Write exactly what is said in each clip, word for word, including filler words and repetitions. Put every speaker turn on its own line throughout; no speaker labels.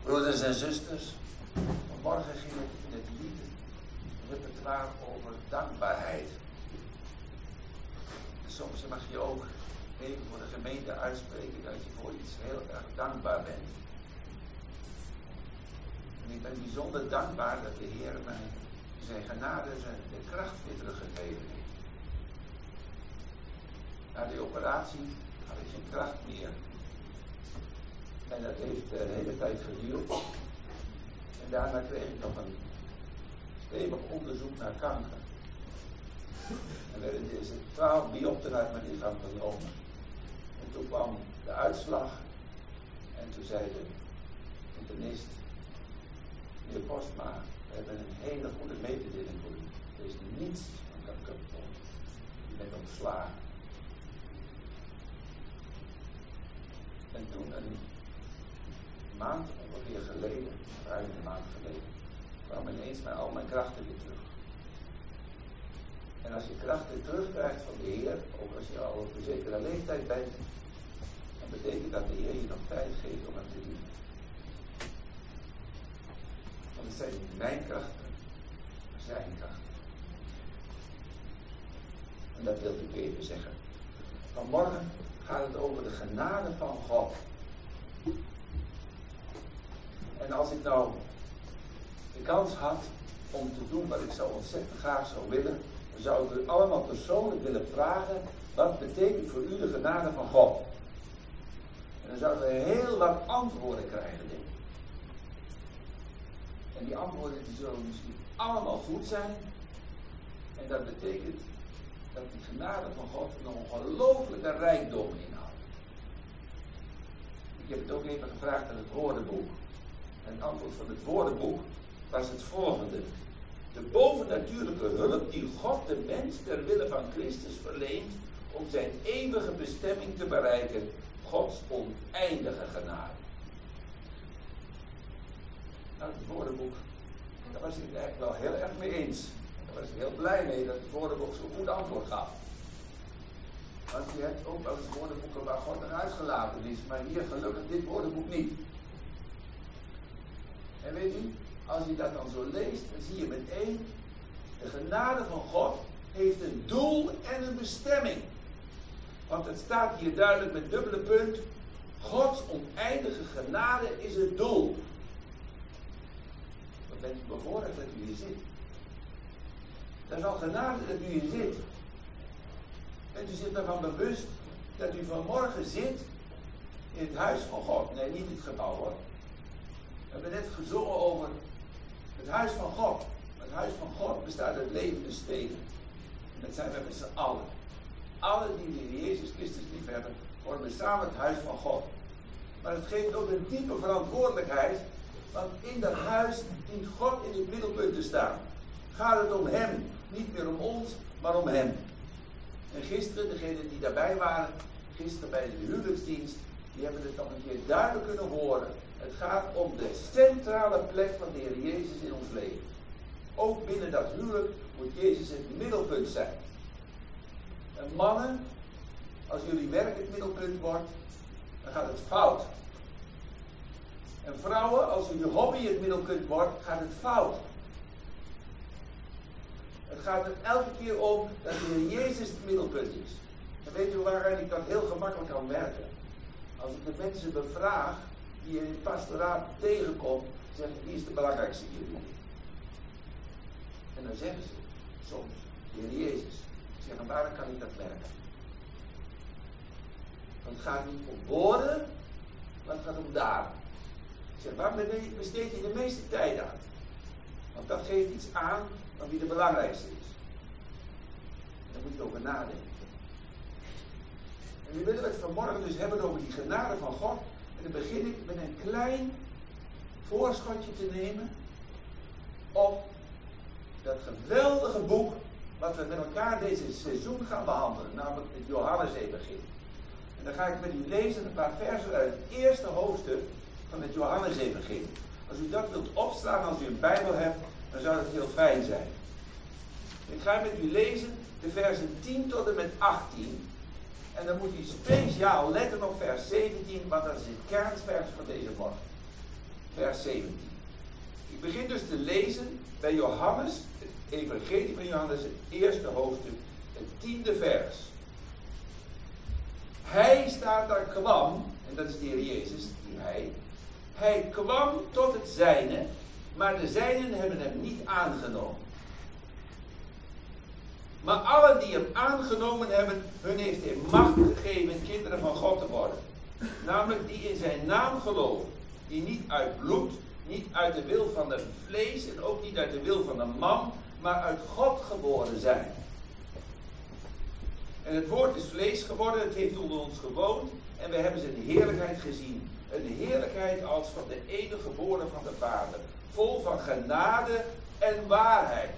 Broeders en zusters, vanmorgen ging het in het lied repertoire over dankbaarheid. En soms mag je ook even voor de gemeente uitspreken dat je voor iets heel erg dankbaar bent. En ik ben bijzonder dankbaar dat de Heer mij zijn genade zijn de kracht weer teruggegeven heeft. Na die operatie had ik geen kracht meer. En dat heeft de hele tijd geduurd. En daarna kreeg ik nog een stevig onderzoek naar kanker. En werden deze twaalf biopten uit mijn lichaam genomen. En toen kwam de uitslag. En toen zei de internist, meneer Postma, we hebben een hele goede mededeling voor u. Er is niets van kanker gevonden. U bent ontslagen. En toen een maand ongeveer geleden, ruim een maand geleden, kwam ineens mijn, al mijn krachten weer terug. En als je krachten terugkrijgt van de Heer, ook als je al op een zekere leeftijd bent, dan betekent dat de Heer je nog tijd geeft om hem te dienen. Want het zijn niet mijn krachten, maar zijn krachten. En dat wil ik even zeggen. Vanmorgen gaat het over de genade van God. En als ik nou de kans had om te doen wat ik zo ontzettend graag zou willen, dan zou ik u allemaal persoonlijk willen vragen, wat betekent voor u de genade van God? En dan zouden we heel wat antwoorden krijgen, denk ik. En die antwoorden die zullen misschien allemaal goed zijn. En dat betekent dat die genade van God een ongelooflijke rijkdom inhoudt. Ik heb het ook even gevraagd aan het woordenboek. En het antwoord van het woordenboek was het volgende. De bovennatuurlijke hulp die God de mens ter wille van Christus verleent om zijn eeuwige bestemming te bereiken, Gods oneindige genade. Nou, het woordenboek, daar was ik het eigenlijk wel heel erg mee eens. Daar was ik heel blij mee dat het woordenboek zo'n goed antwoord gaf. Want je hebt ook wel eens woordenboeken waar God eruit gelaten is, maar hier gelukkig dit woordenboek niet. En weet u, als je dat dan zo leest, dan zie je meteen, de genade van God heeft een doel en een bestemming. Want het staat hier duidelijk met dubbele punt, Gods oneindige genade is het doel. Wat bent u bevoorrecht dat u hier zit? Dat is al genade dat u hier zit. Bent u zich ervan bewust dat u vanmorgen zit in het huis van God? Nee, niet in het gebouw hoor. We hebben net gezongen over het huis van God. Het huis van God bestaat uit levende stenen. En dat zijn we met z'n allen. Allen die de Heer Jezus Christus lief hebben, vormen samen het huis van God. Maar het geeft ook een diepe verantwoordelijkheid, want in dat huis dient God in het middelpunt te staan. Gaat het om Hem, niet meer om ons, maar om Hem. En gisteren, degenen die daarbij waren, gisteren bij de huwelijksdienst, die hebben het nog een keer duidelijk kunnen horen. Het gaat om de centrale plek van de Heer Jezus in ons leven. Ook binnen dat huwelijk moet Jezus het middelpunt zijn. En mannen, als jullie werk het middelpunt wordt, dan gaat het fout. En vrouwen, als jullie hobby het middelpunt wordt, gaat het fout. Het gaat er elke keer om dat de Heer Jezus het middelpunt is. En weet u waarin ik dat heel gemakkelijk kan merken? Als ik de mensen bevraag die je in het pastoraat tegenkomt, zeg ik, wie is de belangrijkste in jullie? En dan zeggen ze soms, de Heer Jezus. Ik zeg, en waarom kan ik dat merken? Want het gaat niet om woorden, maar het gaat om daden. Ik zeg, waar besteed je de meeste tijd aan? Want dat geeft iets aan van wie de belangrijkste is. Daar moet je over nadenken. En nu willen we het vanmorgen dus hebben over die genade van God. En dan begin ik met een klein voorschotje te nemen op dat geweldige boek wat we met elkaar deze seizoen gaan behandelen, namelijk het Johannes-evangelie. En dan ga ik met u lezen een paar versen uit het eerste hoofdstuk van het Johannes-evangelie. Als u dat wilt opslaan, als u een Bijbel hebt, dan zou dat heel fijn zijn. Ik ga met u lezen de versen tien tot en met achttien. En dan moet u speciaal letten op vers zeventien, want dat is het kernvers van deze morgen. vers zeventien. Ik begin dus te lezen bij Johannes, het evangelie van Johannes, het eerste hoofdstuk, het tiende vers. Hij staat daar kwam, en dat is de Heer Jezus, die hij. Hij kwam tot het zijne, maar de zijnen hebben hem niet aangenomen. Maar allen die hem aangenomen hebben, hun heeft hij macht gegeven kinderen van God te worden. Namelijk die in zijn naam geloven. Die niet uit bloed, niet uit de wil van het vlees en ook niet uit de wil van een man, maar uit God geboren zijn. En het woord is vlees geworden, het heeft onder ons gewoond en we hebben zijn heerlijkheid gezien. Een heerlijkheid als van de enige geboren van de Vader. Vol van genade en waarheid.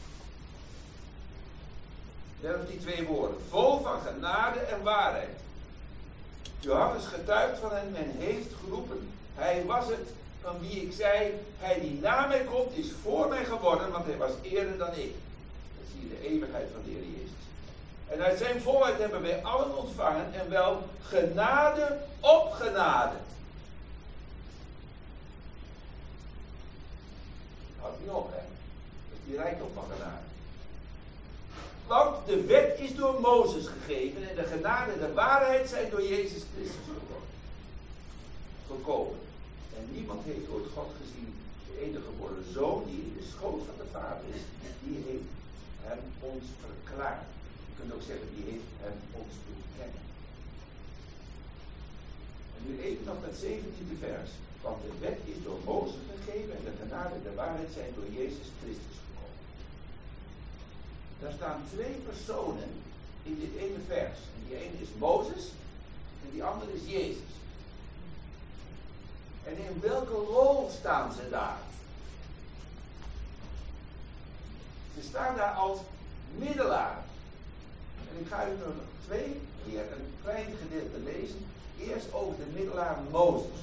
Let op die twee woorden. Vol van genade en waarheid. Johannes getuigt van hen, men heeft geroepen. Hij was het van wie ik zei, hij die na mij komt is voor mij geworden, want hij was eerder dan ik. Dat zie je de eeuwigheid van de Heer Jezus. En uit zijn volheid hebben wij allen ontvangen en wel genade op genade. Houdt niet op, hè. Dat is die rijkdom van genade. Want de wet is door Mozes gegeven en de genade en de waarheid zijn door Jezus Christus gekomen. En niemand heeft ooit God gezien, de enige geboren zoon die in de schoot van de Vader is, die heeft hem ons verklaard. Je kunt ook zeggen, die heeft hem ons doen kennen. En nu even nog dat zeventiende vers. Want de wet is door Mozes gegeven en de genade en de waarheid zijn door Jezus Christus gekomen. Daar staan twee personen in dit ene vers. En die ene is Mozes en die andere is Jezus. En in welke rol staan ze daar? Ze staan daar als middelaar. En ik ga u nog twee keer een klein gedeelte lezen. Eerst over de middelaar Mozes.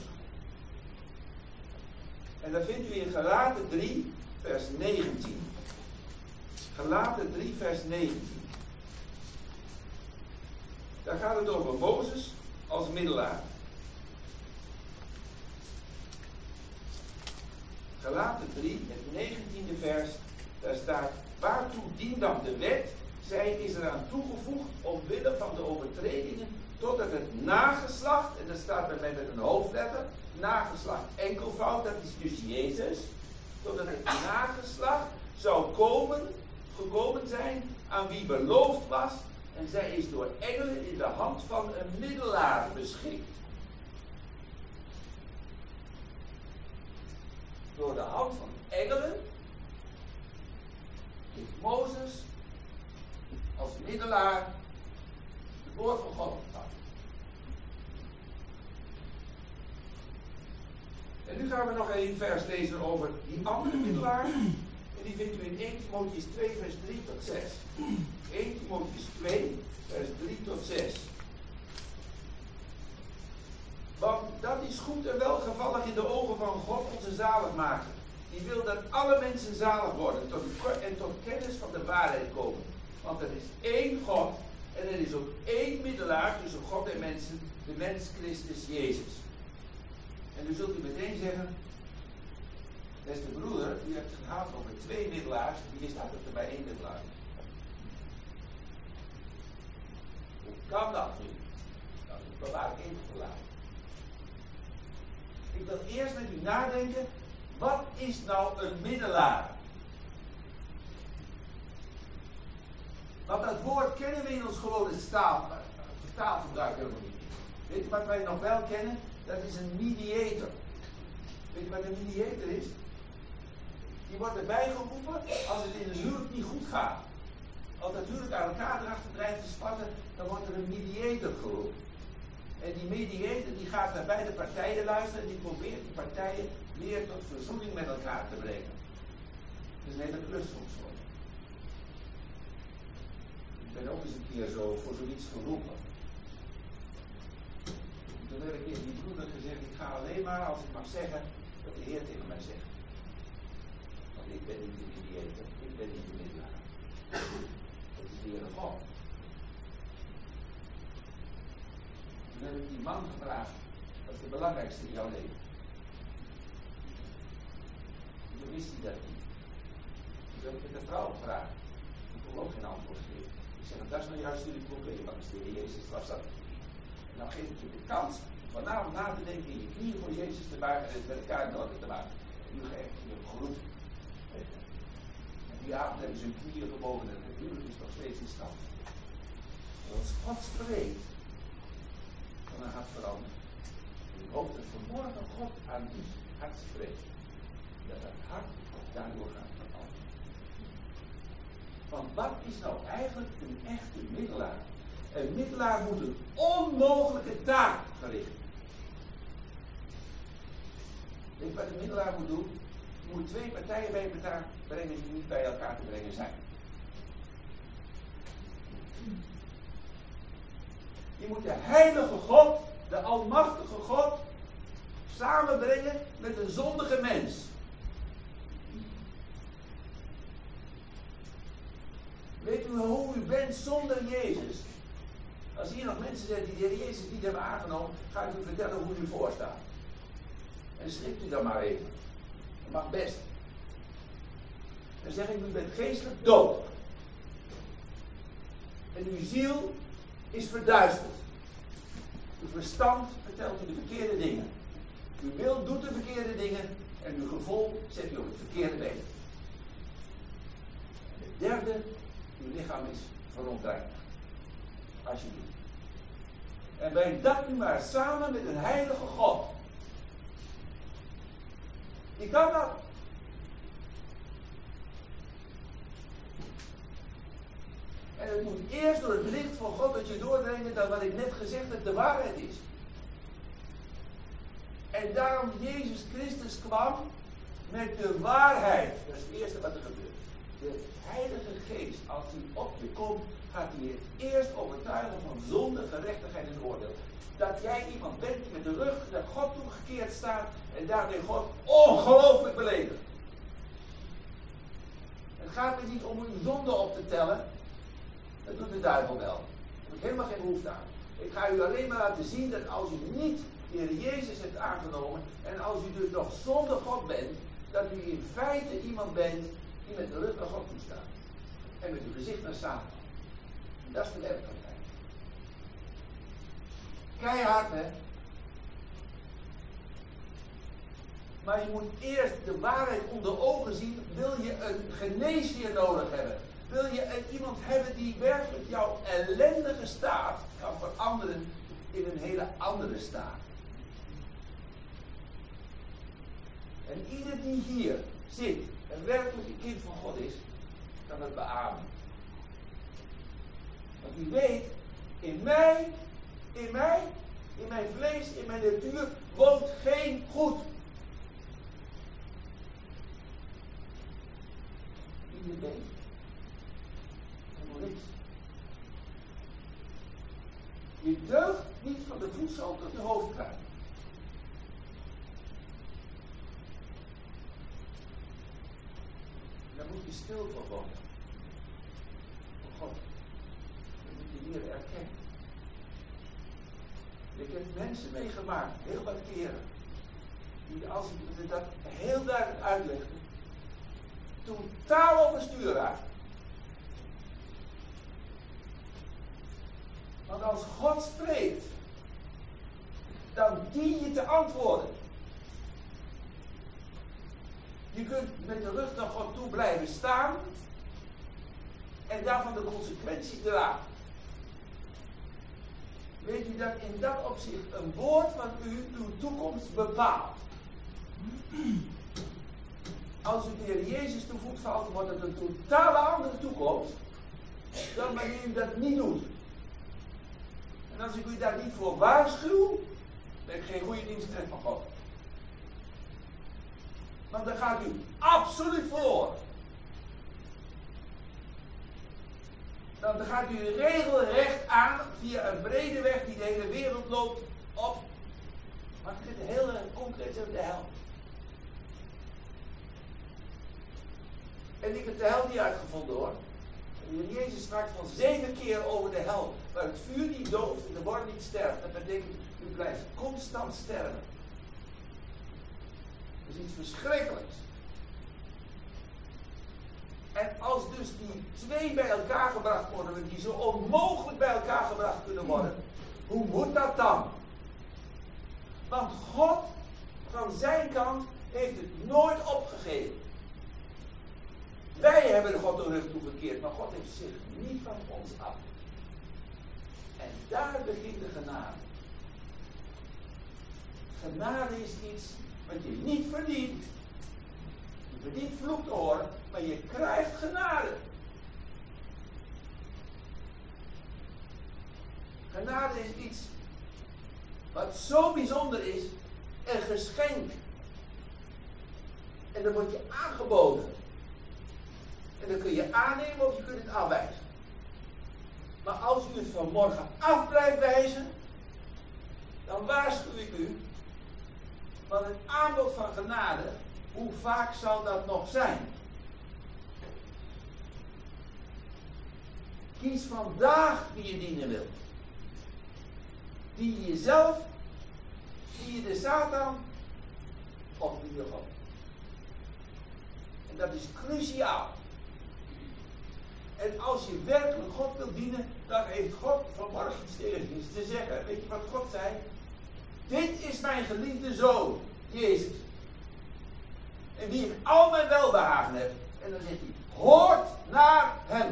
En dat vindt u in Galaten drie, vers negentien. Galaten drie, vers negentien. Daar gaat het over Mozes als middelaar. Galaten drie, het negentiende vers, daar staat, waartoe dient dan de wet? Zij is eraan toegevoegd omwille van de overtredingen, totdat het nageslacht, en dat staat bij mij met een hoofdletter, nageslacht enkelvoud, dat is dus Jezus, totdat het nageslacht zou komen, gekomen zijn, aan wie beloofd was, en zij is door engelen in de hand van een middelaar beschikt. Door de hand van engelen heeft Mozes als middelaar het woord van God ontvangen. En nu gaan we nog een vers lezen over die andere middelaar. En die vindt u in eerste Timotheüs twee, vers drie tot zes. eerste Timotheüs twee, vers drie tot zes. Want dat is goed en welgevallig in de ogen van God onze zaligmaker. Die wil dat alle mensen zalig worden tot, en tot kennis van de waarheid komen. Want er is één God en er is ook één middelaar tussen God en mensen, de mens Christus Jezus. En nu zult u meteen zeggen, beste broeder, u hebt het gehad over twee middelaars, wie staat er bij één middelaar? Hoe kan dat nu? Nou, dat bewaar ik even voor later. Ik wil eerst met u nadenken, wat is nou een middelaar? Want dat woord kennen we in ons gewone taal, taalgebruik helemaal niet. Weet je wat wij nog wel kennen? Dat is een mediator. Weet je wat een mediator is? Die wordt erbij geroepen als het in een huwelijk niet goed gaat. Als het huwelijk aan elkaar erachter dreigt te spatten, dan wordt er een mediator geroepen. En die mediator die gaat naar beide partijen luisteren en die probeert die partijen weer tot verzoening met elkaar te brengen. Dat is een hele klus soms hoor. Ik ben ook eens een keer zo voor zoiets geroepen. Toen heb ik tegen die broeder gezegd, ik ga alleen maar als ik mag zeggen wat de Heer tegen mij zegt. Want ik ben niet de mediator, ik ben niet de middelaar. Dat is de Heere God. Toen heb ik die man gevraagd, wat is het belangrijkste in jouw leven? toen wist hij dat niet. Dus heb ik met de vrouw gevraagd. Ik kon ook geen antwoord geven. Ik zeg, dat is nou juist jullie probleem, want de Heer Jezus was dat niet. En dan geef ik je de kans vanavond na te denken, in je knieën voor Jezus te buigen en het met elkaar in orde te maken. En nu ga ik je geroepen. En die avond hebben ze hun knieën gebogen en het huwelijk is nog steeds in stand. En als God spreekt, dan gaat het veranderen. En ik hoop dat vanmorgen God aan uw hart spreekt. Dat het hart daardoor gaat veranderen. Want wat is nou eigenlijk een echte middelaar? Een middelaar moet een onmogelijke taak verrichten. Weet je wat een middelaar moet doen? Je moet twee partijen bij elkaar brengen die niet bij elkaar te brengen zijn. Je moet de heilige God, de almachtige God, samenbrengen met een zondige mens. Weet u hoe u bent zonder Jezus? Als hier nog mensen zijn die de Heer Jezus niet hebben aangenomen, ga ik u vertellen hoe u voor staat. En schrikt u dan maar even. Dat mag best. Dan zeg ik, u bent geestelijk dood. En uw ziel is verduisterd. Uw verstand vertelt u de verkeerde dingen. Uw wil doet de verkeerde dingen. En uw gevoel zet u op het verkeerde been. En het derde, uw lichaam is verontreinigd. Alsjeblieft. En breng dat nu maar samen met een heilige God. Je kan dat. En het moet eerst door het licht van God dat je doordringen dat wat ik net gezegd heb de waarheid is. En daarom Jezus Christus kwam met de waarheid. Dat is het eerste wat er gebeurt. De Heilige Geest, als hij op je komt, gaat hij je eerst overtuigen van zonde, gerechtigheid en oordeel. Dat jij iemand bent die met de rug naar God toegekeerd staat en daarmee God ongelooflijk beledigt. Het gaat er niet om uw zonde op te tellen. Dat doet de duivel wel. Daar heb ik helemaal geen behoefte aan. Ik ga u alleen maar laten zien dat als u niet de Heer Jezus hebt aangenomen en als u dus nog zonder God bent, dat u in feite iemand bent die met de rug naar God toe staat. En met uw gezicht naar Satan. En dat is de werkelijkheid. Keihard, hè? Maar je moet eerst de waarheid onder ogen zien. Wil je een geneesheer nodig hebben? Wil je een, iemand hebben die werkelijk jouw ellendige staat kan veranderen in een hele andere staat? En ieder die hier zit en werkelijk een kind van God is, kan het beamen. Want die weet, in mij, in mij, in mijn vlees, in mijn natuur, woont geen goed. Ieder weet. Helemaal niks. Je deugt niet van de voedsel tot de hoofdkruin. Dan moet je stil voor worden. Voor God. Dan moet je leren erkennen. Ik heb mensen meegemaakt, heel wat keren, die als ik dat heel duidelijk uitlegde, totaal overstuur raakten. Want als God spreekt, dan dien je te antwoorden. Je kunt met de rug naar God toe blijven staan en daarvan de consequenties dragen. Weet u dat in dat opzicht een woord van u uw toekomst bepaalt? Als u de Heer Jezus te voet valt, wordt het een totale andere toekomst dan wanneer u dat niet doet. En als ik u daar niet voor waarschuw, ben ik geen goede dienstknecht van God. Want dan gaat u absoluut verloren. Dan gaat u regelrecht aan via een brede weg die de hele wereld loopt op, maar ik vind het heel erg concreet over de hel. En ik heb de hel niet uitgevonden hoor. En Jezus sprak van zeven keer over de hel, waar het vuur niet doodt en de worm niet sterft. Dat betekent, u blijft constant sterven. Dat is iets verschrikkelijks. En als dus die twee bij elkaar gebracht worden, die zo onmogelijk bij elkaar gebracht kunnen worden, hoe moet dat dan? Want God, van zijn kant, heeft het nooit opgegeven. Wij hebben God de rug toegekeerd, maar God heeft zich niet van ons af. En daar begint de genade. Genade is iets wat je niet verdient. Je verdient vloek te horen, maar je krijgt genade. Genade is iets wat zo bijzonder is, een geschenk. En dan wordt je aangeboden. En dan kun je aannemen of je kunt het afwijzen. Maar als u het vanmorgen af blijft wijzen, dan waarschuw ik u, want het aanbod van genade, hoe vaak zal dat nog zijn? Kies vandaag wie je dienen wilt. Die jezelf, die je de Satan, of die je God. En dat is cruciaal. En als je werkelijk God wilt dienen, dan heeft God vanmorgen iets tegen je te zeggen. Weet je wat God zei? Dit is mijn geliefde zoon, Jezus. En wie ik al mijn welbehagen heb. En dan zegt hij, hoort naar hem.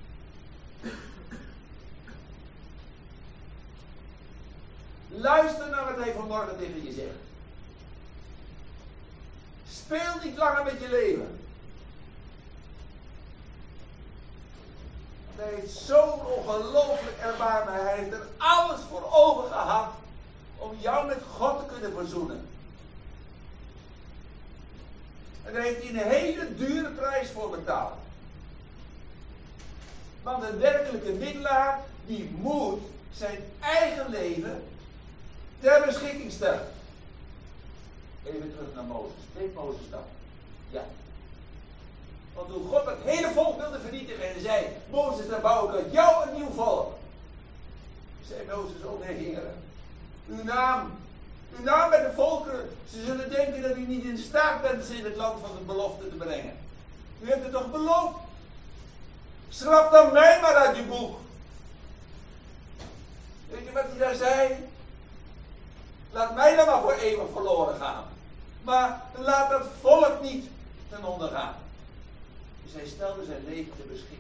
Luister naar wat hij vanmorgen tegen je zegt. Speel niet langer met je leven. Hij heeft zo'n ongelooflijk erbarmen. Hij heeft er alles voor ogen gehad om jou met God te kunnen verzoenen. En daar heeft hij een hele dure prijs voor betaald. Want een werkelijke middelaar, die moet zijn eigen leven ter beschikking stellen. Even terug naar Mozes. Deed Mozes dat? Ja. Want toen God het hele volk wilde vernietigen en zei, Mozes, dan bouw ik uit jou een nieuw volk. Zei Mozes, oh nee, heren. Uw naam, uw naam bij de volkeren, ze zullen denken dat u niet in staat bent ze in het land van de belofte te brengen. U hebt het toch beloofd? Schrap dan mij maar uit uw boek. Weet je wat hij daar zei? Laat mij dan maar voor eeuwig verloren gaan. Maar laat dat volk niet ten onder gaan. Dus hij stelde zijn leven ter beschikking.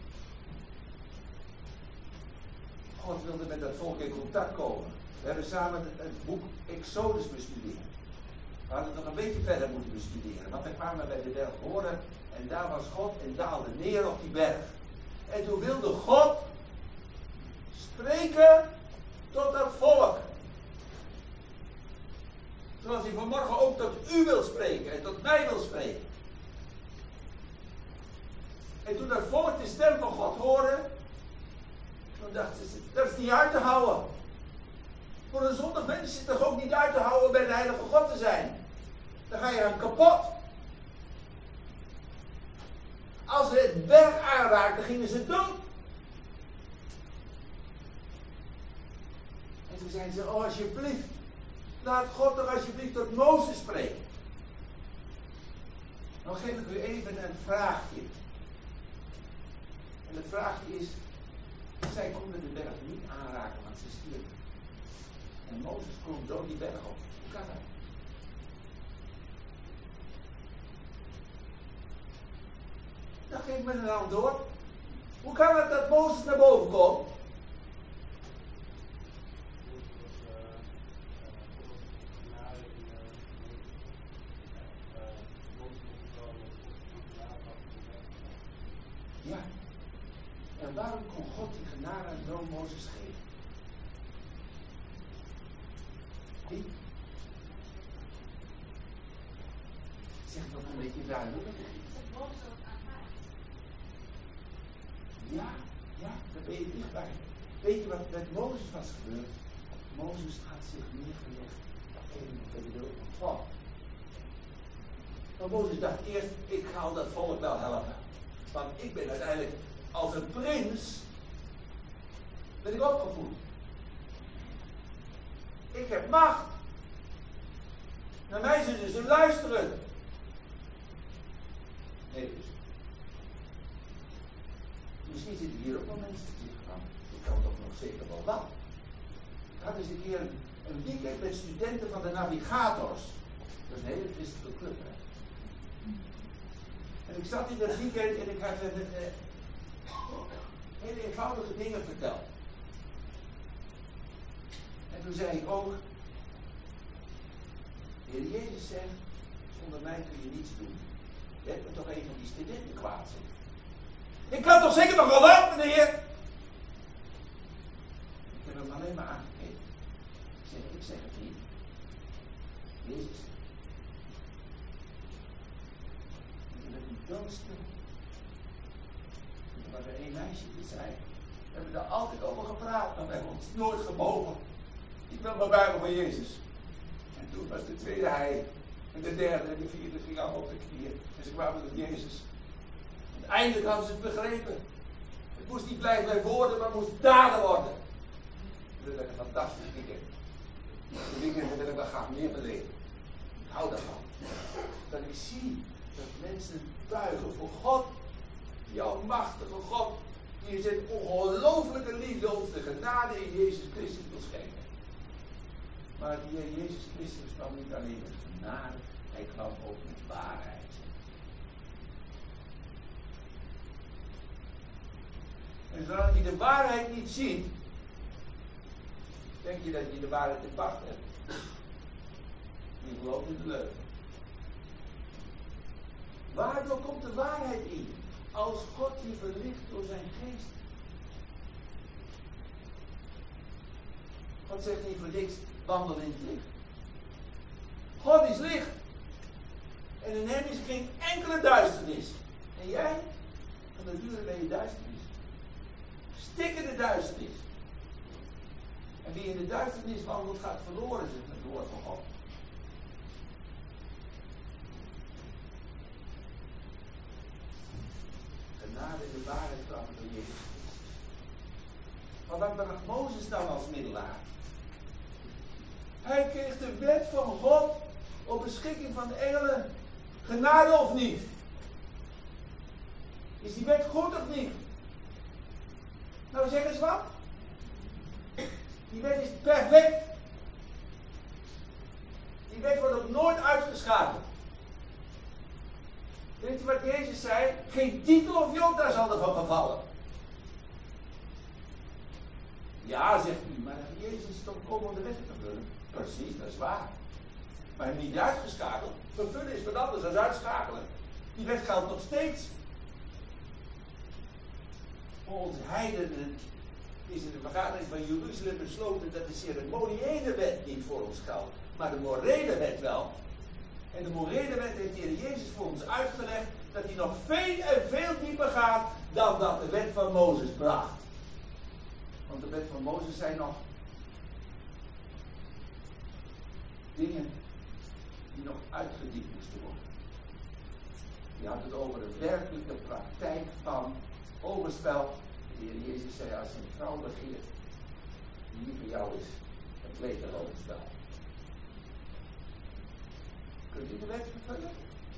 God wilde met dat volk in contact komen. We hebben samen het, het boek Exodus bestudeerd. We hadden het nog een beetje verder moeten bestuderen. Want dan kwamen we bij de berg Horen. En daar was God en daalde neer op die berg. En toen wilde God spreken tot dat volk. Zoals hij vanmorgen ook tot u wil spreken en tot mij wil spreken. En toen dat volk de stem van God hoorde, dan dachten ze, dat is niet uit te houden. Voor een zondig mens is het toch ook niet uit te houden bij de heilige God te zijn. Dan ga je aan kapot. Als ze het berg aanraakten, gingen ze dood. En toen zeiden ze, oh alsjeblieft, laat God toch alsjeblieft tot Mozes spreken. Dan geef ik u even een vraagje. En het vraagje is, zij konden de berg niet aanraken, want ze stierven. En Mozes klom zo die berg op. Hoe kan dat? Dan geef me een antwoord. Hoe kan het dat Mozes naar boven komt? Ja. En waarom kon God die genade aan zoon Mozes geven? Wie? Zeg nog een beetje duidelijk. Ja, ja, daar ben je dichtbij. Weet je wat met Mozes was gebeurd? Mozes had zich neergelegd tegen de wil van God. Maar Mozes dacht eerst, ik ga dat volk wel helpen. Want ik ben uiteindelijk als een prins, ben ik opgevoed. Ik heb macht. Naar mij zullen ze luisteren. Nee dus. misschien zitten hier ook wel mensen die zeggen van, ik kan toch nog zeker wel wat. Ik had eens een keer een, een weekend met studenten van de Navigators. Dat is een hele christelijke club, hè. En ik zat in dat weekend en ik had een, uh, hele eenvoudige dingen verteld. En toen zei ik ook, de Heer Jezus zegt, zonder mij kun je niets doen. Je hebt me toch een van die studenten kwaad zijn. Ik kan toch zeker nog wel wat, meneer? Ik heb hem alleen maar aangekeken. Ik zeg, ik zeg het niet. Jezus. En toen werd hij doodstil. En toen was er één meisje die zei, we hebben daar altijd over gepraat, maar we hebben ons nooit gebogen. Ik wil maar buigen voor Jezus. En toen was de tweede hij. En de derde en de vierde ging allemaal op de knieën. En ze kwamen tot Jezus. En eindelijk hadden ze het begrepen. Het moest niet blijven bij woorden, maar het moest daden worden. Dat werd een fantastisch weekend. De weekend wil ik wel graag meer beleven. Ik hou daarvan. Dat ik zie dat mensen buigen voor God. Jouw machtige God. Die in zijn ongelooflijke liefde ons de genade in Jezus Christus wil schenken. Maar die Heer Jezus Christus kwam niet alleen met genade, hij kwam ook met waarheid. En zolang je de waarheid niet ziet, denk je dat je de waarheid in pacht hebt. Je gelooft in de leugen. Waardoor komt de waarheid in? Als God je verlicht door zijn geest. God zegt niet voor niks, wandel in het licht. God is licht. En in hem is geen enkele duisternis. En jij? Van nature ben je duisternis. Stikkende duisternis. En wie in de duisternis wandelt, gaat verloren, zegt het woord van God. Genade en de waarheid kwamen door Jezus Christus. Maar wat bracht Mozes dan als middelaar? Hij kreeg de wet van God op beschikking van de engelen. Genade of niet? Is die wet goed of niet? Nou, zeg eens wat. Die wet is perfect. Die wet wordt ook nooit uitgeschakeld. Weet je wat Jezus zei? Geen titel of jota zal ervan vervallen. Ja, zegt u, maar Jezus is toch komen om de wet te vervullen? Precies, dat is waar. Maar hem niet uitgeschakeld. Vervullen is wat anders dan uitschakelen. Die wet geldt nog steeds. Voor ons heidenen is in de vergadering van Jeruzalem besloten dat de ceremoniële wet niet voor ons geldt, maar de morele wet wel. En de morele wet heeft de Heer Jezus voor ons uitgelegd dat die nog veel en veel dieper gaat dan dat de wet van Mozes bracht. Want de wet van Mozes zijn nog dingen die nog uitgediept moesten worden. Je had het over de werkelijke praktijk van overspel. De Heer Jezus zei, als een vrouw begeert die niet voor jou is, dan pleegt er overspel. Kunt u de wet vervullen?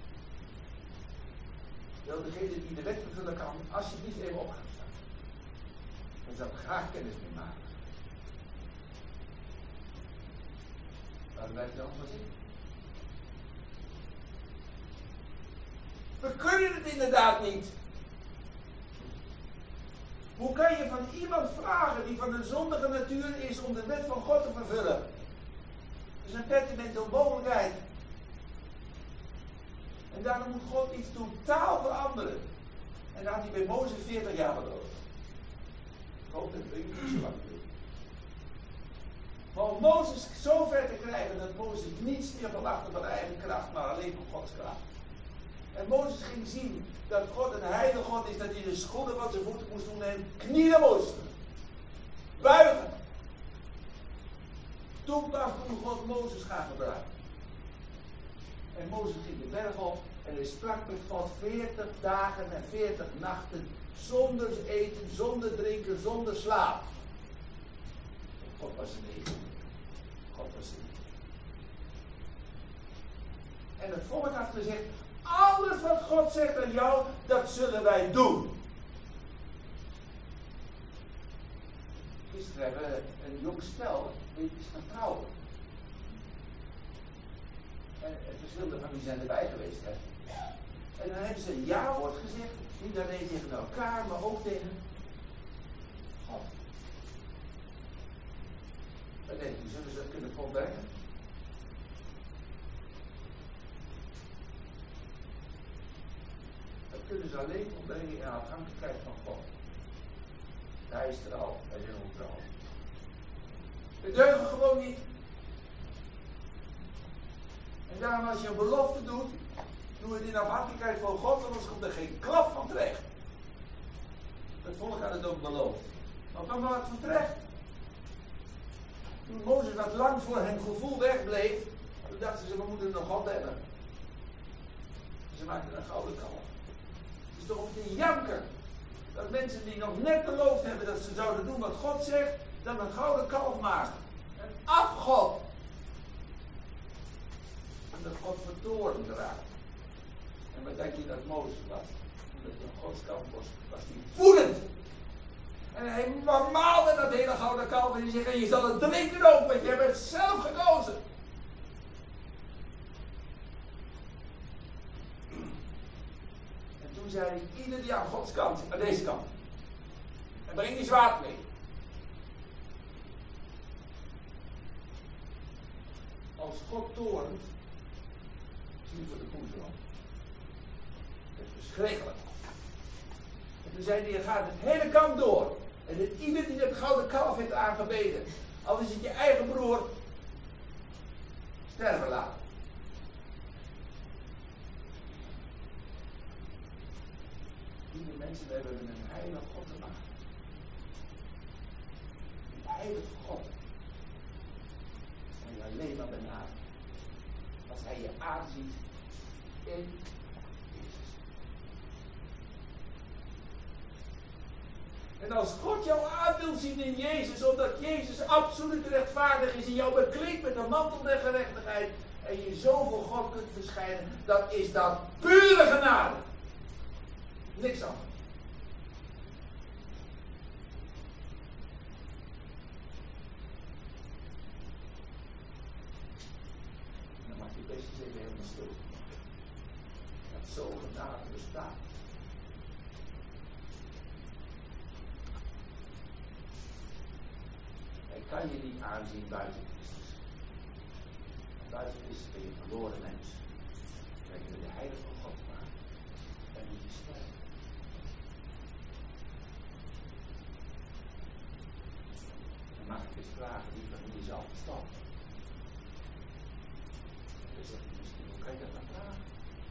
Wil degene die de wet vervullen kan, alsjeblieft even op gaan staan. Dan zou ik graag kennis mee maken. Waar blijft u allemaal zitten? We kunnen het inderdaad niet. Hoe kan je van iemand vragen die van een zondige natuur is om de wet van God te vervullen? Dat is een pertinente onmogelijkheid. En daarom moet God iets totaal veranderen. En daar had hij bij Mozes veertig jaar nodig. Ik hoop dat het niet zo lang duurt. Maar om Mozes zo ver te krijgen dat Mozes niets meer verwachtte van eigen kracht, maar alleen van Gods kracht. En Mozes ging zien dat God een heilige God is, dat hij de schoenen van zijn voeten moest doen en knielen moest. Buigen. Toen pas toen God Mozes gaan gebruiken. En Mozes ging de berg op en hij sprak met God veertig dagen en veertig nachten zonder eten, zonder drinken, zonder slaap. En God was er niet. God was er niet. En het volk had gezegd, alles wat God zegt aan jou, dat zullen wij doen. treffen, een jong stel, dit is gaan trouwen. En verschillende families zijn erbij geweest, hè. En dan hebben ze een ja-woord gezegd, niet alleen tegen elkaar, maar ook tegen God. Dan denk je, zullen ze dat kunnen volbrengen? Dat kunnen ze alleen volbrengen in afhankelijkheid van God. Hij is er al, hij is in ons trouw. We deugen gewoon niet. En daarom als je een belofte doet, doe het in afhankelijkheid van God, anders komt er geen klap van terecht. Het volk had het ook beloofd. Maar kwam er wat van terecht? Toen Mozes wat lang voor hun gevoel wegbleef, toen dachten ze, we moeten nog God hebben. Ze maakten een gouden kalf. Het is toch om te janken dat mensen die nog net beloofd hebben dat ze zouden doen wat God zegt, dan een gouden kalf maken. Een afgod. En dat God vertoornd raakt. En wat denk je dat Mozes was? Omdat hij een godskalf was, was hij woedend. En hij maalde dat hele gouden kalf en hij zegt, je zal het drinken ook, want je hebt het zelf gekozen. En toen zei hij, ieder die aan Gods kant, aan deze kant. En breng die zwaard mee. Als God toornt, zie je voor de boezem. Dat is verschrikkelijk. En toen zei hij, je gaat het hele kamp door. En dat ieder die het gouden kalf heeft aangebeden, al is het je eigen broer, sterven laten. Die mensen hebben met een heilige God te maken. Een heilige God. En je alleen maar benadert. Als hij je aanziet in Jezus. En als God jou aan wil zien in Jezus, omdat Jezus absoluut rechtvaardig is en jou bekleedt met de mantel der gerechtigheid en je zo voor God kunt verschijnen, dat is dan pure genade. Niks anders. Dan mag je best eens even helemaal stil. Dat zo genade bestaat. Hij kan je niet aanzien buiten Christus. Buiten Christus ben je een verloren mens. Ben je met de heilige van God gemaakt. En moet je sterven. Dan mag ik eens vragen wie van jullie zal verstand. En dan zegt hij misschien, hoe kan je dat dan vragen?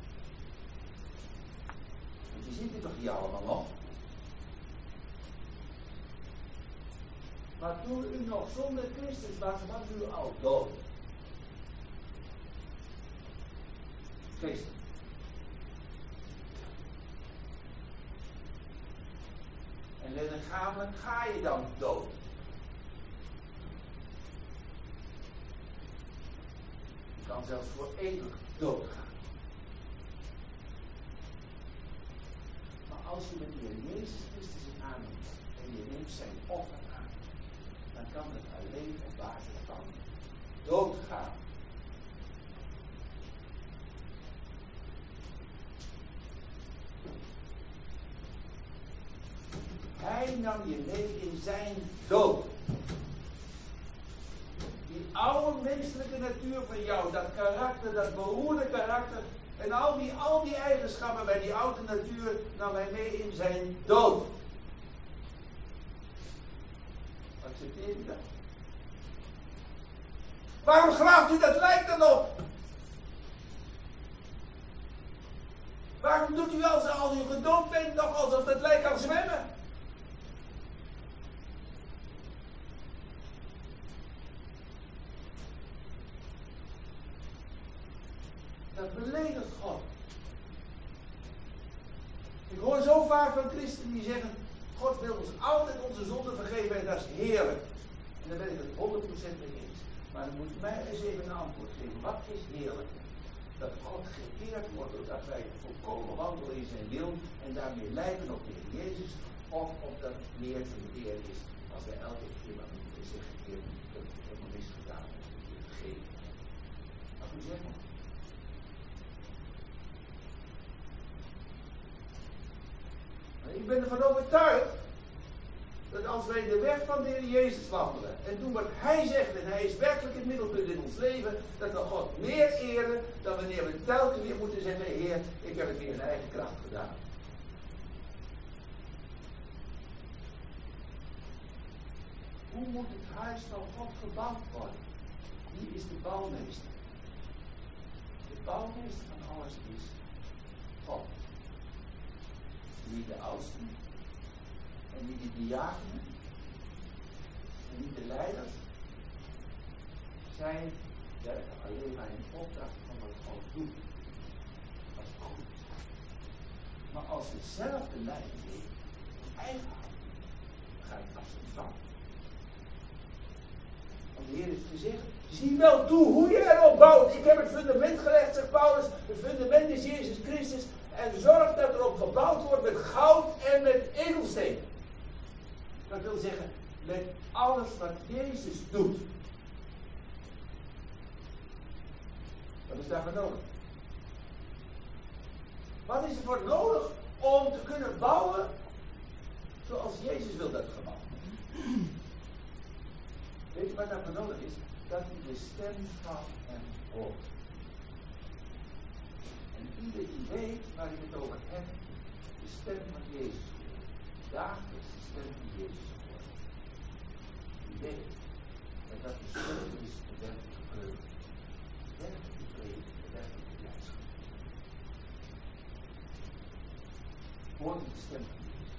Want je ziet het toch hier allemaal nog? Maar toen u nog zonder Christus was, was u al dood. Christus. En lichamelijk ga je dan dood. Je kan zelfs voor eeuwig doodgaan. Maar als je met de Heer Jezus Christus aanneemt en je neemt zijn offer aan, dan kan het alleen op basis van doodgaan. Hij nam je mee in zijn dood. Die oude menselijke natuur van jou, dat karakter, dat beroerde karakter en al die, al die eigenschappen bij die oude natuur nam hij mee in zijn dood. Accepteer je dat? Waarom graaft u dat lijk dan op? Waarom doet u als, als u gedood bent nog alsof dat lijk kan zwemmen? Dat beledigt God. Ik hoor zo vaak van christenen die zeggen, God wil ons altijd onze zonden vergeven en dat is heerlijk. En daar ben ik het honderd procent mee eens. Maar dan moet mij eens even een antwoord geven. Wat is heerlijk? Dat God geëerd wordt doordat wij volkomen wandelen in zijn wil en daarmee lijken op de Heer Jezus, of of dat meer te beëerd is Als wij elke keer maar moeten zeggen, Heer, ik heb het helemaal misgedaan, ik heb het vergeven. Mag u zeggen? Maar ik ben ervan overtuigd dat als wij de weg van de Heer Jezus wandelen en doen wat Hij zegt en Hij is werkelijk het middelpunt in ons leven, dat we God meer eren dan wanneer we telkens weer moeten zeggen, Heer, ik heb het weer in eigen kracht gedaan. Hoe moet het huis van God gebouwd worden? Wie is de bouwmeester? De bouwmeester van alles is God. Niet de oudsten. En niet de diakenen. En niet de leiders. Zij werken alleen maar in opdracht van wat God doet. Dat is goed. Maar als we zelf de leiding nemen, eigen hand, dan ga ik afstand van. Want de Heer heeft gezegd, zie wel toe hoe je erop bouwt. Ik heb het fundament gelegd, zegt Paulus. Het fundament is Jezus Christus. En zorg dat er op gebouwd wordt met goud en met edelsteen. Dat wil zeggen, met alles wat Jezus doet. Wat is daarvoor nodig? Wat is er voor nodig om te kunnen bouwen zoals Jezus wil dat het gebouwd wordt? Weet je wat daarvoor nodig is? Dat u de stem van hem hoort. En ieder die weet waar ik het over heb, de stem van Jezus hoort. Dagelijks de stem van Jezus hoort. Die weet dat dat de sleutel is de werkelijke vreugde. De werkelijke vrede, de werkelijke blijdschap. Hoort de stem van Jezus.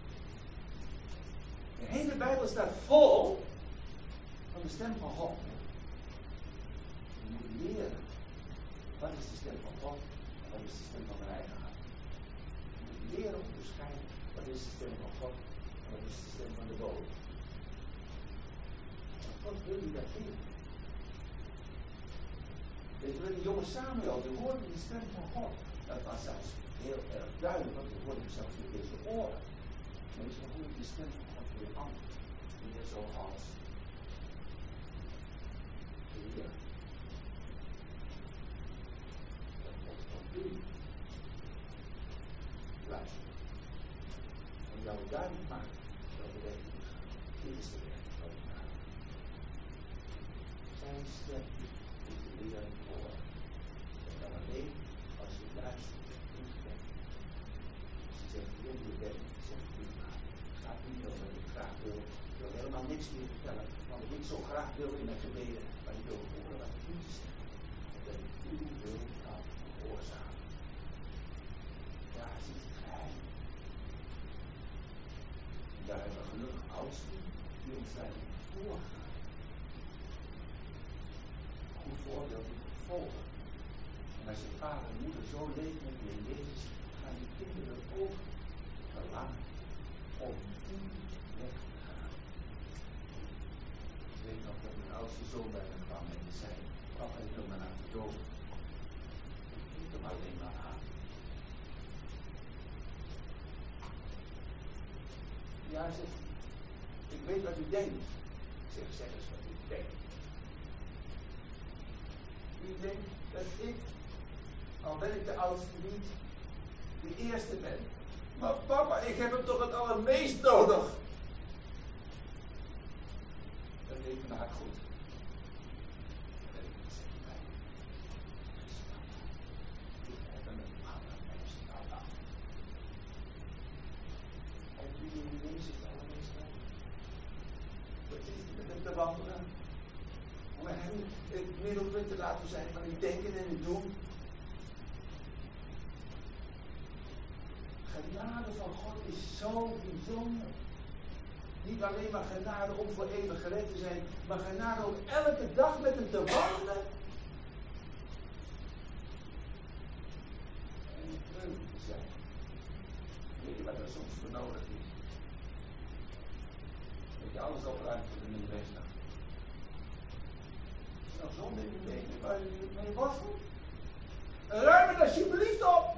De hele Bijbel staat vol van de stem van God. Je moet leren. Wat is de stem van God en wat is de stem van mijn eigen hart? Je moet leren om te onderscheiden. Wat is de stem van God en wat is de stem van de boven? En God wil je dat leren. Weet je wel, die jonge Samuel, die hoorde de stem van God. Dat was zelfs heel erg duidelijk, want die hoorde zelfs met deze oren. Maar je hoorde de stem van God weer anders. Meer zoals Heer, dat wordt van u. Luister. En jou duidelijk maken welke weg je moet gaan. Dit is de weg van de naam. Zijn stem moet je leren horen. En dan alleen als je luistert en ingedenkt. Als je zegt, Heer, je bent, zeg het maar. Het gaat niet om wat ik graag wil. Ik wil helemaal niks meer vertellen. Want ik zo graag wil in mijn gebeden. Maar ik wil horen wat u zegt. Dat ik uw wil kan gehoorzamen. Daar zit het geheim. En daar hebben we gelukkig oudsten die ons daarin voorgaan. Goed voorbeeld die volgen. En als je vader en moeder zo leeft met je in Jezus, gaan je kinderen ook verlangen om die weg te gaan. Ik weet nog dat mijn oudste zoon bij me kwam en die zei, papa, ik wil me naar de dood. Ik keek hem alleen maar aan. Ja, hij zegt, ik weet wat u denkt. Ik zeg, zeg eens wat u denkt. U denkt dat ik, al ben ik de oudste niet, de eerste ben. Maar papa, ik heb hem toch het allermeest nodig. Dat deed mijn hart goed. Dat weet ik niet, zeg mij. Ik heb hem het allermeest nodig. En wie in de Jezus het allermeest nodig? Wat is het met hem te wandelen? Om hem het middelpunt te laten zijn van het denken en het doen. Genade van God is zo bijzonder. Niet alleen maar genade om voor eeuwig gered te zijn, maar genade om elke dag met hem te wandelen. En een vreugde te zijn. Weet je wat er soms voor nodig is? Dat je alles opruimt voor de nieuwe weg staat. Als je nog zonde in je benen, waar je niet mee worstelt, ruim het alsjeblieft op.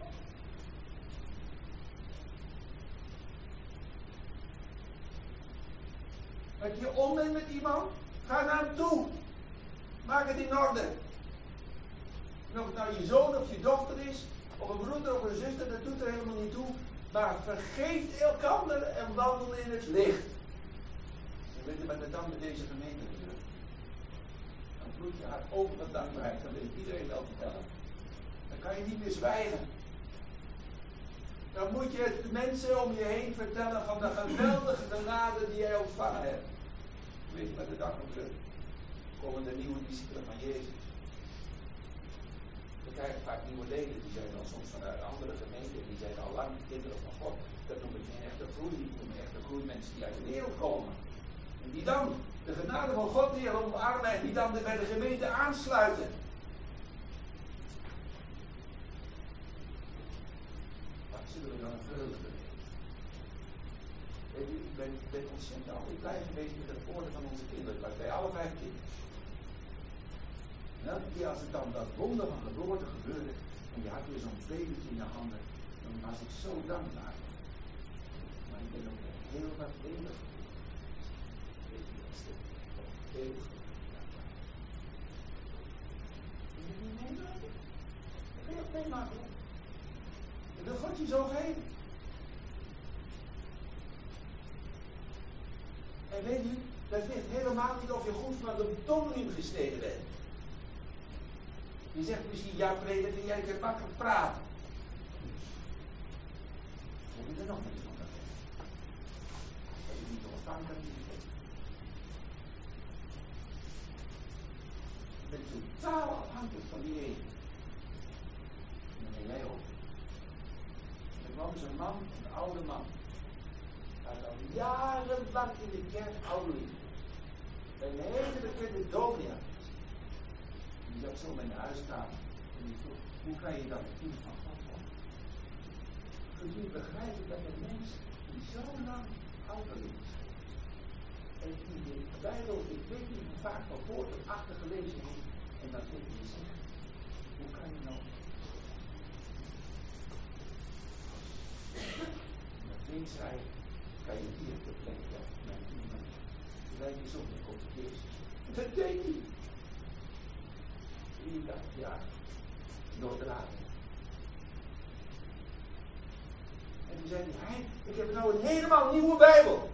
Dat je om bent met iemand, ga naar hem toe. Maak het in orde. En of het nou je zoon of je dochter is, of een broeder of een zuster, dat doet er helemaal niet toe. Maar vergeet elkander en wandel in het licht. En weet je wat er dan met deze gemeente gebeurt? Dan vloeit je hart over met dankbaarheid. Dan weet iedereen wel vertellen. Dan kan je niet meer zwijgen. Dan moet je het mensen om je heen vertellen van de geweldige genade die jij ontvangen hebt. Weet je wat er dan gebeurt? Komen de nieuwe discipelen van Jezus. We krijgen vaak nieuwe leden, die zijn dan soms vanuit andere gemeenten, die zijn al lang kinderen van God. Dat noem ik geen echte groei, die noemen echte groeimensen die uit de wereld komen. En die dan de genade van God leren omarmen en die dan bij de gemeente aansluiten. Wat zullen we dan een vreugde weten? Weet u, ik ben, ben ontzettend altijd blij geweest met het woorden van onze kinderen, maar bij alle vijf kinderen. En elke keer als het dan dat wonder van geboorte gebeurde en je had weer zo'n babytje in je handen, dan was ik zo dankbaar. Maar ik ben ook heel wat eeuwig geweest. Weet je, dat is de eeuwig dankbaar. Kun je het niet meemaken? Dat kun je ook meemaken. En wil God je zo geven. En weet u, dat ligt helemaal niet of je goed van de tongriem gesneden bent. Je zegt misschien, ja prediker, jij kunt makkelijk praten. Heb je er nog niks van dat? Dat je niet ontstaan kan niet vergeten. Je bent totaal afhankelijk van die ene. En dan ben jij ook. Er kwam dus een man, een oude man. Hij had al jarenlang in de kerk oude liefde. Een hele bekende dominee. Die zat zo in de huiskamer. En die vroeg, hoe kan je dan een kind van God worden? Kunt u begrijpen dat een mens die zo lang ouderling is. En die de Bijbel, ik weet niet hoe vaak van voor tot achter gelezen heeft. En dat heeft hij gezegd. Hoe kan je nou? En dat mens zei, kan je hier op de plek ja, mijn iemand. Lijkt je zo op de kop de Jezus. En dat deed hij. drieëntachtig jaar doordragen. En toen zei hij, ik heb nou een helemaal nieuwe Bijbel.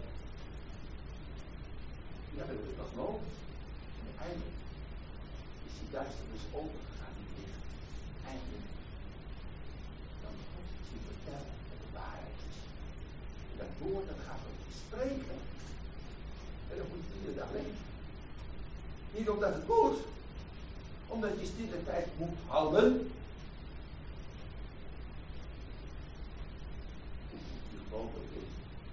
Ja, dat wil ik wel geloven. En eindelijk is die duisternis opengegaan in het licht. Eindelijk. Dan God je vertellen dat de waarheid is. En dat woord, dat gaat over spreken. En dat moet je iedere dag leven. Niet omdat het moet, omdat je stille tijd moet houden. Het is niet gewoon wat het is.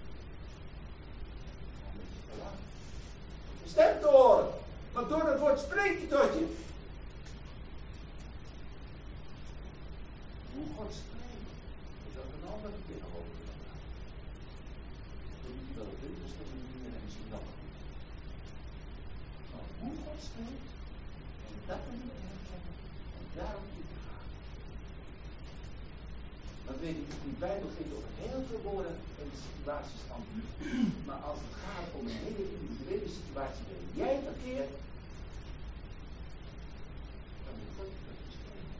Omdat je verlangt. Je stem te horen. Want door het woord spreekt hij tot je. Hoe God spreekt. Is dat een andere keer over te praten. Toen niet wel het is, dus dat we niet meer en misschien nog niet. Maar hoe God spreekt. En dat we niet herkennen. En daarom niet te gaan. Want weet ik, die Bijbel geeft over heel veel woorden en de situaties van u. Maar als het gaat om een hele individuele situatie waarin jij verkeert, dan moet God dat je spreken.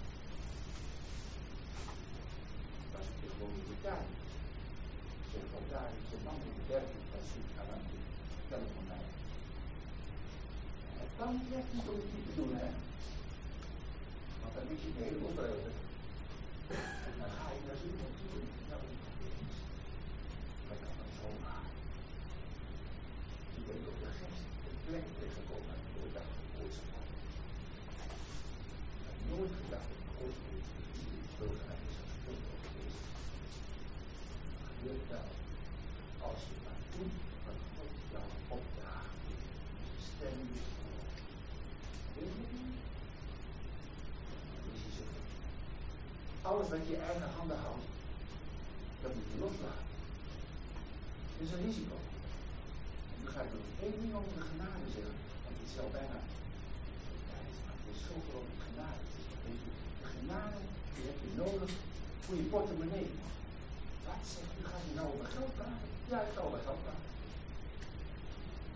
Dat is de gewone vertaling. Ik zeg van daar is een man in de kerk, dat zoekt aan aan de telefoon mij. Het kan niet echt niet om het niet te doen, hè. Want dan is je een heleboel vreugde. En dan ga je naar zo'n toe en nou is het niet. Dat kan dan zo maken. Je bent op de geest, de plek tegengekomen en je dacht dat het ooit zou komen. Ik heb nooit gedacht dat het ooit zou komen. Die sloganheid is als veel op de geest. Maar gebeurt wel. Als je maar doet wat God jou opdraagt. Dus de stem is voor. Weet je niet? Dan is hij zo goed. Alles wat je in eigen handen houdt, dat moet je loslaten. Dat is een risico. En nu ga ik nog één ding over de genade zeggen, want het is al bijna. Ja, het is zoveel over de genade. Weet je, de genade die heb je nodig voor je portemonnee. Wat zegt u? Gaat u nou over geld praten? Ja, ik ga over geld praten.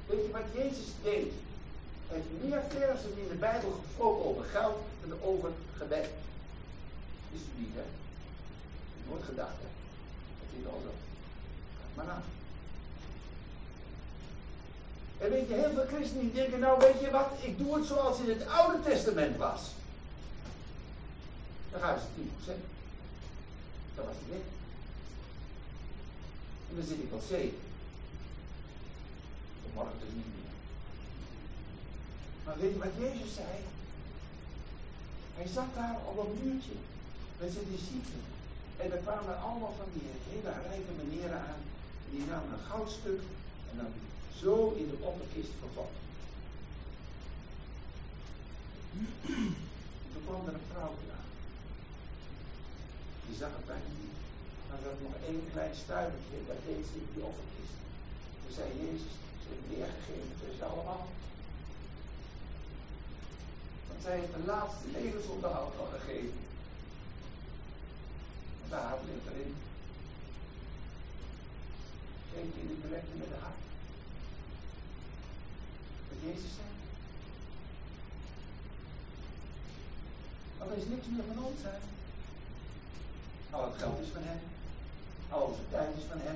Weet je wat Jezus deed? Hij heeft meer versen in de Bijbel gesproken over geld dan over gebed. Is het niet, hè? Ik heb nooit gedacht, hè? Dat is al zo. Kijk maar na. En weet je, heel veel christenen die denken, nou weet je wat, ik doe het zoals in het Oude Testament was. Dan gaan ze tien procent. Dat was het niet. En dan zit ik op zeven. Dat mag het dus niet meer. Maar weet je wat Jezus zei? Hij zat daar op een muurtje met zijn discipelen. En er kwamen allemaal van die hele rijke meneren aan. En die namen een goudstuk en dan zo in de opperkist vervat. Toen kwam er een vrouw aan. Die zag het bijna niet. Maar er was nog één klein stuivertje, dat deed ze in die offerkist. Toen zei Jezus, ze heeft neergegeven tussen allemaal. Want zij heeft de laatste levensonderhoud al gegeven. Want daar houdt het erin. Geef in de collecte met de hart. Wat Jezus zei. Want er is niks meer van ons, hè. Al het geld is van hem. Al onze tijd is van hem.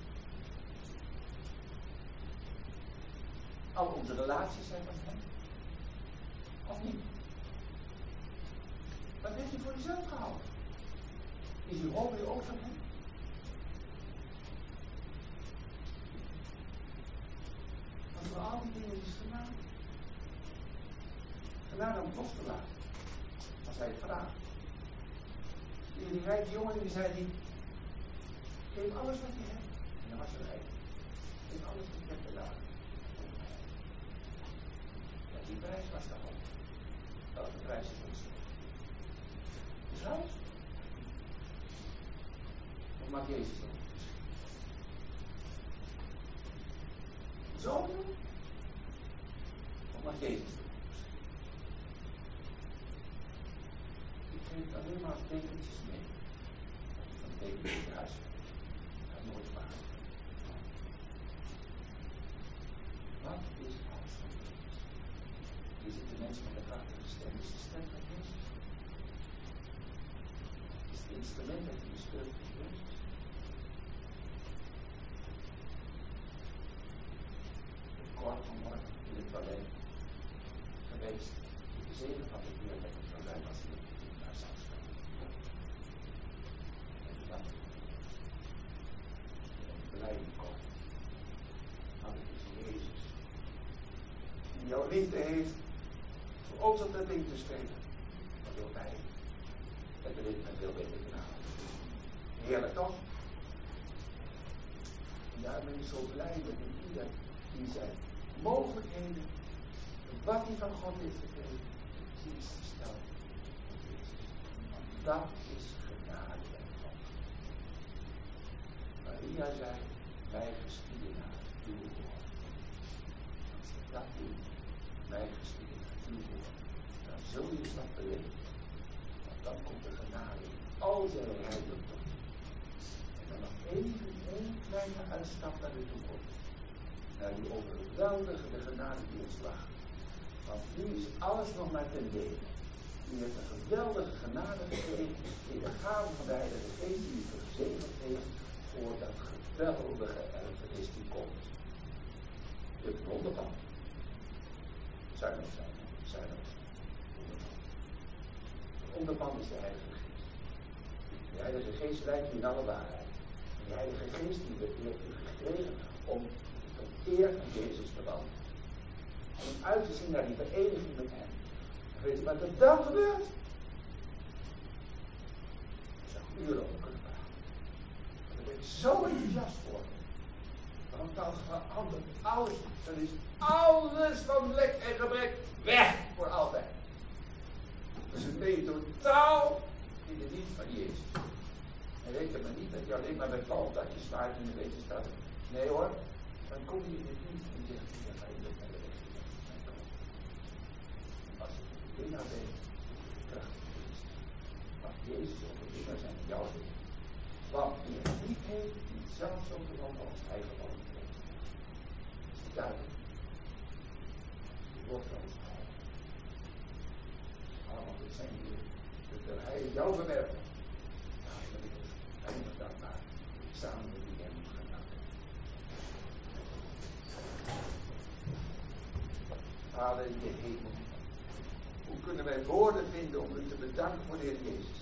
Al onze relaties zijn van hem. Of niet? Wat heeft u voor uzelf gehouden? Is uw hobby ook van hem? Want voor al die dingen is genade. Genade om het los te laten. Als hij het vraagt. Die, die rijke jongen die zei die, geef alles wat je hebt. En dan was je rijk. Geef alles wat je hebt gedaan. Ja, die prijs was daarop. Welke prijs is ons? Is huis? Of maakt Jezus dat? Zo doen? Of maakt Jezus dat? Ik geef het alleen maar als tekentjes mee. Dan teken ik het huis. Dat gaat nooit waar. Wat is het huis van Jezus? Is het de mensen met de krachtige stem? Is de stem van Jezus? Is het instrument dat je speelt van Jezus? Kort vanmorgen in het toilet geweest. Ik de zeven van de keer dat ik zo bij was hier naar zou staan. En toen dacht ik, ik blij in kort. Want het is Jezus. Die jouw liefde heeft voor ons op dat ding te spelen. Dat wil mij het ritme veel beter kunnen houden. Heerlijk toch? En daar ben ik zo blij met in ieder die zijn mogelijkheden, wat hij van God heeft gegeven, precies stelt op Jezus. Want dat is genade bij God. Maria zei, wij geschieden naar uw woord. Als je dat doet, wij geschieden naar uw woord, dan zul je dat beleven. Want dan komt de genade in al zijn rijkdom. En dan nog even één kleine uitstap naar de toekomst. Naar die overweldigende genade die ons wacht. Want nu is alles nog maar ten dele. U heeft een geweldige genade gegeven in de gave van de Heilige Geest die u verzegeld heeft voor dat geweldige erfenis die komt. Je hebt een onderpand. Zuidoost zijn. Zuidoost. Onderpand. Het onderpand is de Heilige Geest. De Heilige Geest leidt u in alle waarheid. En de Heilige Geest die heeft u gekregen om eer van Jezus te wandelen. Om uit te zien naar die vereniging met hem. En weet je wat er dan gebeurt? Ik zou uren over kunnen praten. Daar ben ik zo enthousiast voor. Want dan verandert alles. Dan is alles van lek en gebrek weg voor altijd. Dus dan ben je totaal in de dienst van Jezus. En reken maar niet dat je alleen maar met valtakjes zwaait in de wezen staat. Nee hoor. Dan kom je in de dienst en je zegt, dan ga je ook naar de richting. Als je de winnaar bent, is de kracht van dienst. Mag Jezus ook de winnaar zijn in jouw leven. Want wie het niet heeft, die zelfs zo gewandeld als hij gewandeld heeft. Dat is duidelijk. zorgeloos geholpen. Allemaal tot zijn Heer. Dat wil Hij jou verwerpen. Nou, dan ben ik dus helemaal dankbaar. Samen met die Heer moet gaan danken. Vader in de hemel. Hoe kunnen wij woorden vinden om u te bedanken voor de Heer Jezus?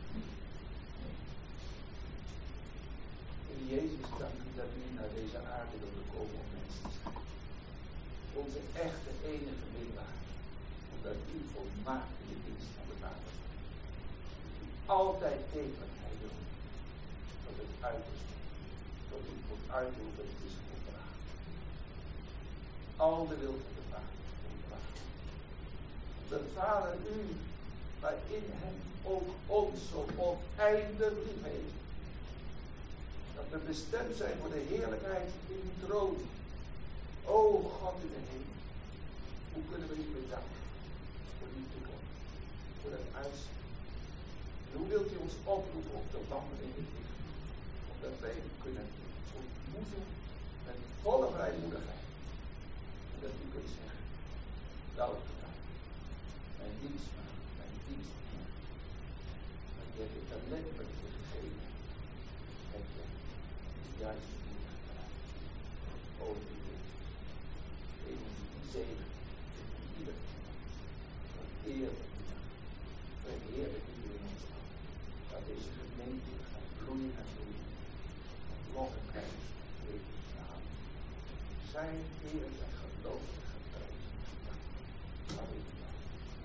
Heer Jezus, dank u dat u naar deze aarde wilde komen om mensen te zijn. Onze echte enige middelaar. Omdat u volmaakt in de dienst van de Vader staat. U altijd deed wat Hij wil. Tot het uiterste. Tot u moet uitroepen, het is volbracht. Al de wil van de Vader volbracht. Dat Vader u, maar in hem ook ons zo oneindig lief heeft. Dat we bestemd zijn voor de heerlijkheid in uw troon. O God in de hemel. Hoe kunnen we u bedanken voor die toekomst. Voor dat uitzicht. En hoe wilt u ons oproepen op de wandeling in het licht. Opdat wij u kunnen ontmoeten met volle vrijmoedigheid. En dat u kunt zeggen. Welke gedaan. Mijn dienstmaagd, mijn dienstmaagd. Want je hebt het talent wat je gegeven hebt. Heb je juist niet gedaan. O, die Jezus. Geef ons die zegen. In ieder geval. Wat eer van u. Verheerlijk u in ons land. Dat deze gemeente gaat bloeien en bloeien. Nog een klein. Jezus naam. Zijn Heer zijn.